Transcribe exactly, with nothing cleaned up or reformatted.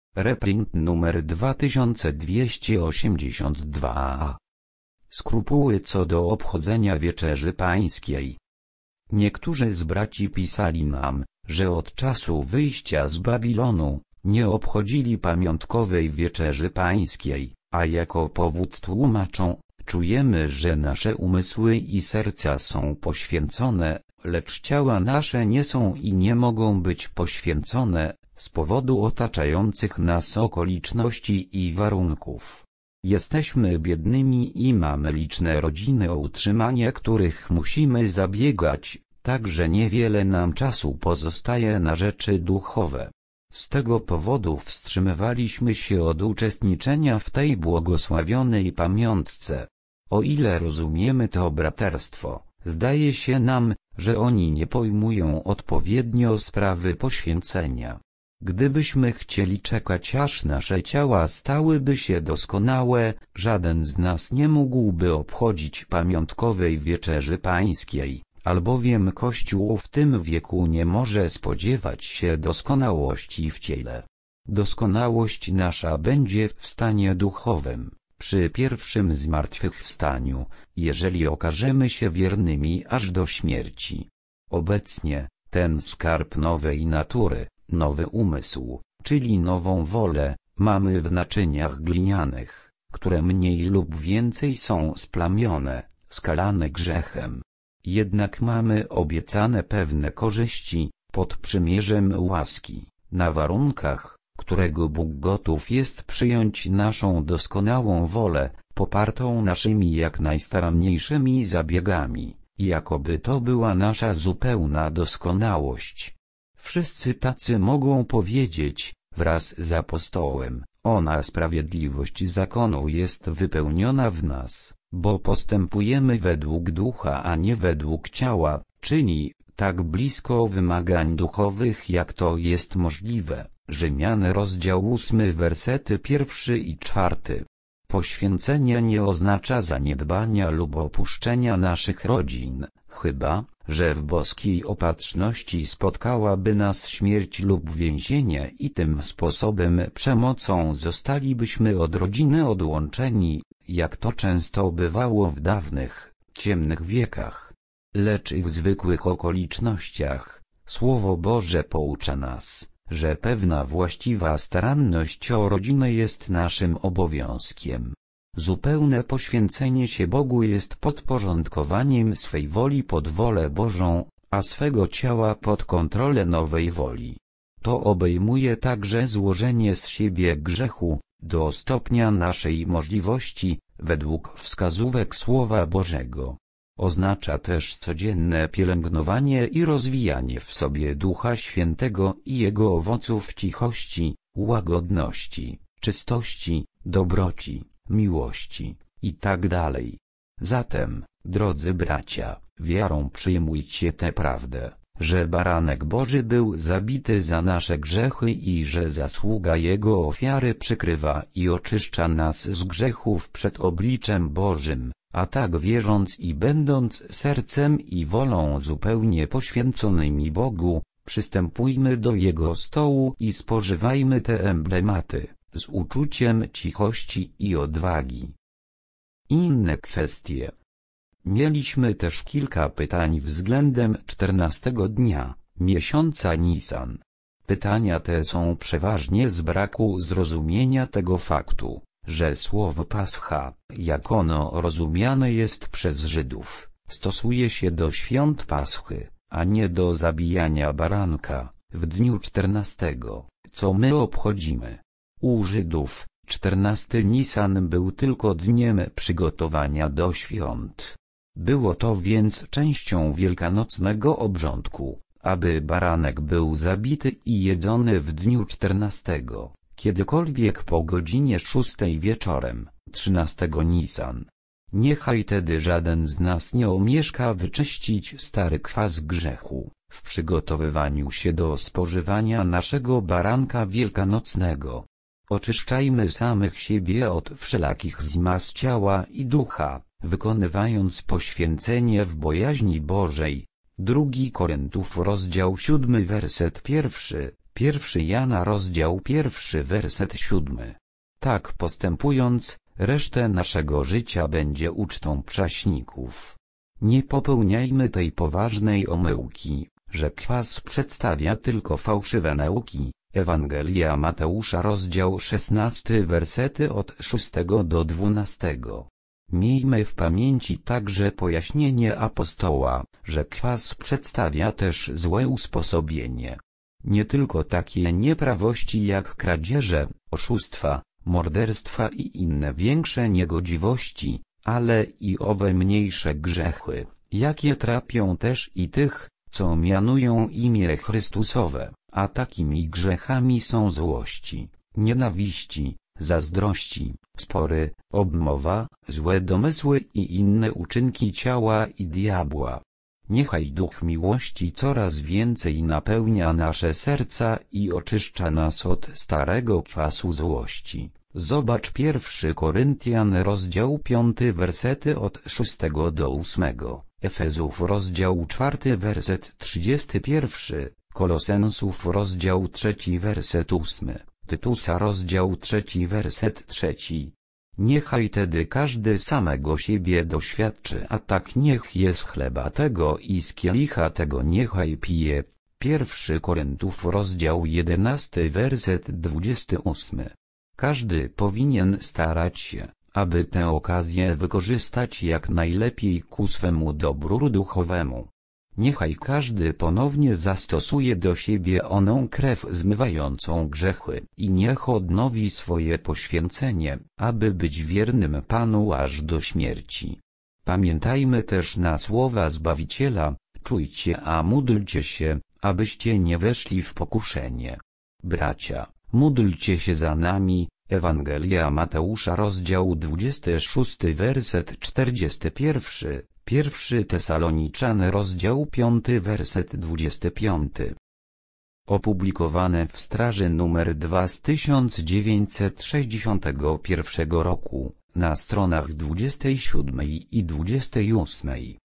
Reprint numer dwa tysiące dwieście osiemdziesiąt dwa. Skrupuły co do obchodzenia Wieczerzy Pańskiej. Niektórzy z braci pisali nam, że od czasu wyjścia z Babilonu nie obchodzili pamiątkowej Wieczerzy Pańskiej, a jako powód tłumaczą: czujemy, że nasze umysły i serca są poświęcone, lecz ciała nasze nie są i nie mogą być poświęcone, z powodu otaczających nas okoliczności i warunków. Jesteśmy biednymi i mamy liczne rodziny, o utrzymanie których musimy zabiegać, tak że niewiele nam czasu pozostaje na rzeczy duchowe. Z tego powodu wstrzymywaliśmy się od uczestniczenia w tej błogosławionej pamiątce. O ile rozumiemy to braterstwo, zdaje się nam, że oni nie pojmują odpowiednio sprawy poświęcenia. Gdybyśmy chcieli czekać, aż nasze ciała stałyby się doskonałe, żaden z nas nie mógłby obchodzić pamiątkowej Wieczerzy Pańskiej, albowiem Kościół w tym wieku nie może spodziewać się doskonałości w ciele. Doskonałość nasza będzie w stanie duchowym, przy pierwszym zmartwychwstaniu, jeżeli okażemy się wiernymi aż do śmierci. Obecnie, ten skarb nowej natury, nowy umysł, czyli nową wolę, mamy w naczyniach glinianych, które mniej lub więcej są splamione, skalane grzechem. Jednak mamy obiecane pewne korzyści, pod przymierzem łaski, na warunkach, którego Bóg gotów jest przyjąć naszą doskonałą wolę, popartą naszymi jak najstaranniejszymi zabiegami, jakoby to była nasza zupełna doskonałość. Wszyscy tacy mogą powiedzieć, wraz z apostołem: ona sprawiedliwość zakonu jest wypełniona w nas, bo postępujemy według ducha, a nie według ciała, czyli tak blisko wymagań duchowych, jak to jest możliwe. Rzymian rozdział ósmy wersety pierwszy i czwarty. Poświęcenie nie oznacza zaniedbania lub opuszczenia naszych rodzin, chyba że w boskiej opatrzności spotkałaby nas śmierć lub więzienie i tym sposobem przemocą zostalibyśmy od rodziny odłączeni, jak to często bywało w dawnych, ciemnych wiekach. Lecz i w zwykłych okolicznościach, Słowo Boże poucza nas, że pewna właściwa staranność o rodzinę jest naszym obowiązkiem. Zupełne poświęcenie się Bogu jest podporządkowaniem swej woli pod wolę Bożą, a swego ciała pod kontrolę nowej woli. To obejmuje także złożenie z siebie grzechu, do stopnia naszej możliwości, według wskazówek Słowa Bożego. Oznacza też codzienne pielęgnowanie i rozwijanie w sobie Ducha Świętego i Jego owoców cichości, łagodności, czystości, dobroci, miłości i tak dalej. Zatem, drodzy bracia, wiarą przyjmujcie tę prawdę, że baranek Boży był zabity za nasze grzechy i że zasługa Jego ofiary przykrywa i oczyszcza nas z grzechów przed obliczem Bożym, a tak wierząc i będąc sercem i wolą zupełnie poświęconymi Bogu, przystępujmy do Jego stołu i spożywajmy te emblematy z uczuciem cichości i odwagi. Inne kwestie. Mieliśmy też kilka pytań względem czternastego dnia, miesiąca Nisan. Pytania te są przeważnie z braku zrozumienia tego faktu, że słowo Pascha, jak ono rozumiane jest przez Żydów, stosuje się do świąt Paschy, a nie do zabijania baranka w dniu czternastego, co my obchodzimy. U Żydów, czternasty Nisan był tylko dniem przygotowania do świąt. Było to więc częścią wielkanocnego obrządku, aby baranek był zabity i jedzony w dniu czternastego, kiedykolwiek po godzinie szóstej wieczorem, trzynastego Nisan. Niechaj tedy żaden z nas nie omieszka wyczyścić stary kwas grzechu, w przygotowywaniu się do spożywania naszego baranka wielkanocnego. Oczyszczajmy samych siebie od wszelakich zmaz ciała i ducha, wykonywając poświęcenie w bojaźni Bożej. Drugi Koryntów rozdział siódmy werset pierwszy, Pierwszy Jana rozdział pierwszy werset siódmy. Tak postępując, resztę naszego życia będzie ucztą prześników. Nie popełniajmy tej poważnej omyłki, że kwas przedstawia tylko fałszywe nauki. Ewangelia Mateusza rozdział szesnasty wersety od szóstego do dwunastego. Miejmy w pamięci także pojaśnienie apostoła, że kwas przedstawia też złe usposobienie. Nie tylko takie nieprawości jak kradzieże, oszustwa, morderstwa i inne większe niegodziwości, ale i owe mniejsze grzechy, jakie trapią też i tych, co mianują imię Chrystusowe, a takimi grzechami są złości, nienawiści, zazdrości, spory, obmowa, złe domysły i inne uczynki ciała i diabła. Niechaj Duch miłości coraz więcej napełnia nasze serca i oczyszcza nas od starego kwasu złości. Zobacz pierwszy Koryntian rozdział piąty wersety od szóstego do ósmego, Efezów rozdział czwarty werset trzydziesty pierwszy, Kolosensów rozdział trzeci werset ósmy, Tytusa rozdział trzeci werset trzeci. Niechaj tedy każdy samego siebie doświadczy, a tak niech je z chleba tego i z kielicha tego niechaj pije. Pierwszy Koryntów rozdział jedenasty werset dwudziesty ósmy. Każdy powinien starać się, aby tę okazję wykorzystać jak najlepiej ku swemu dobru duchowemu. Niechaj każdy ponownie zastosuje do siebie oną krew zmywającą grzechy i niech odnowi swoje poświęcenie, aby być wiernym Panu aż do śmierci. Pamiętajmy też na słowa Zbawiciela, czujcie a módlcie się, abyście nie weszli w pokuszenie. Bracia, módlcie się za nami. Ewangelia Mateusza rozdział dwudziesty szósty werset czterdziesty pierwszy. Pierwszy Tesaloniczan rozdział piąty werset dwudziesty piąty. Opublikowane w Straży numer dwa z tysiąc dziewięćset sześćdziesiątego pierwszego roku, na stronach dwudziestej siódmej i dwudziestej ósmej.